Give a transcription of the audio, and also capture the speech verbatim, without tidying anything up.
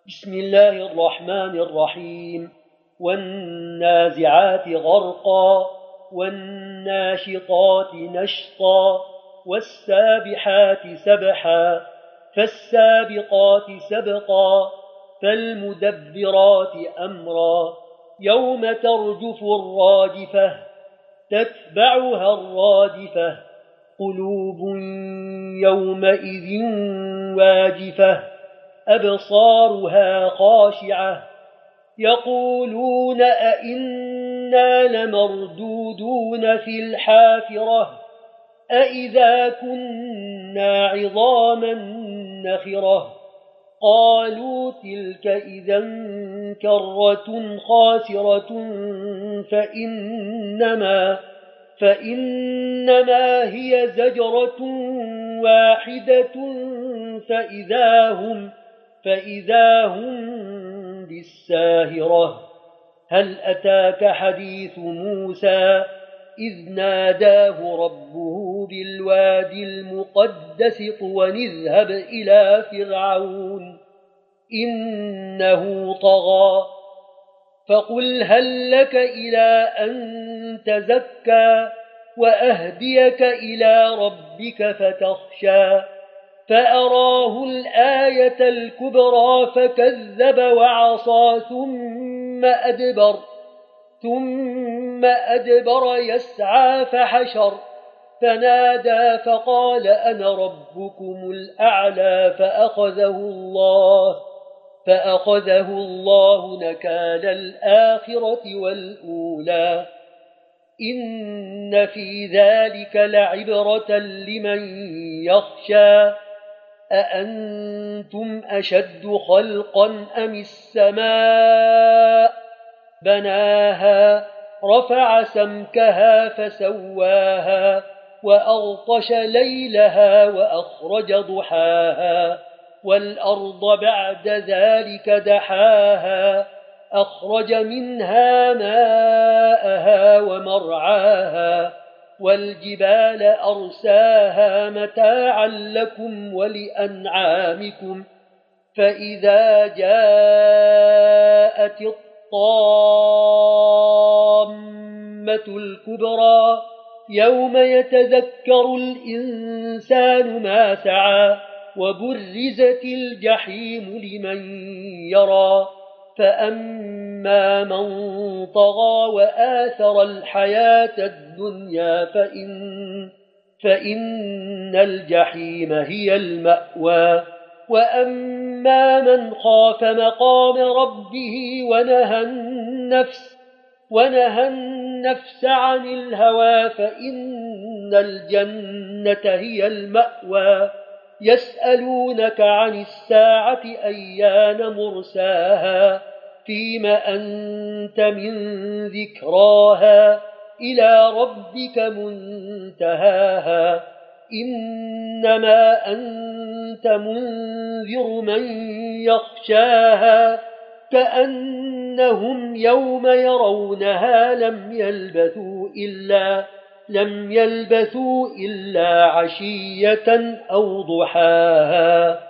بسم الله الرحمن الرحيم والنازعات غرقا والناشطات نشطا والسابحات سبحا فالسابقات سبقا فالمدبرات أمرا يوم ترجف الراجفة تتبعها الرادفة قلوب يومئذ واجفة أبصارها خاشعة يقولون أئنا لمردودون في الحافرة أئذا كنا عظاما نخرة قالوا تلك إذا كرة خاسرة فإنما, فإنما هي زجرة واحدة فإذا هم, فإذا هم بالساهرة هل أتاك حديث موسى إذ ناداه ربه بالوادي المقدس طوى اذهب إلى فرعون إنه طغى فقل هل لك إلى أن تزكى وأهديك إلى ربك فتخشى فأراه الآية الكبرى فكذب وعصى ثم أدبر ثم أدبر يسعى فحشر فنادى فقال أنا ربكم الأعلى فأخذه الله فأخذه الله نكال الآخرة والأولى إن في ذلك لعبرة لمن يخشى أأنتم أشد خلقا أم السماء بناها رفع سمكها فسواها وأغطش ليلها وأخرج ضحاها والأرض بعد ذلك دحاها أخرج منها ماءها ومرعاها والجبال أرساها متاعا لكم ولأنعامكم فإذا جاءت الطامة الكبرى يوم يتذكر الإنسان ما سعى وبرزت الجحيم لمن يرى فأما من طغى وآثر الحياة الدنيا فإن, فإن الجحيم هي المأوى وأما من خاف مقام ربه ونهى النفس, ونهى النفس عن الهوى فإن الجنة هي المأوى يسألونك عن الساعة أيان مرساها فيم أنت من ذكراها إلى ربك منتهاها إنما أنت منذر من يخشاها كأنهم يوم يرونها لم يلبثوا إلا لم يلبثوا إلا عشية أو ضحاها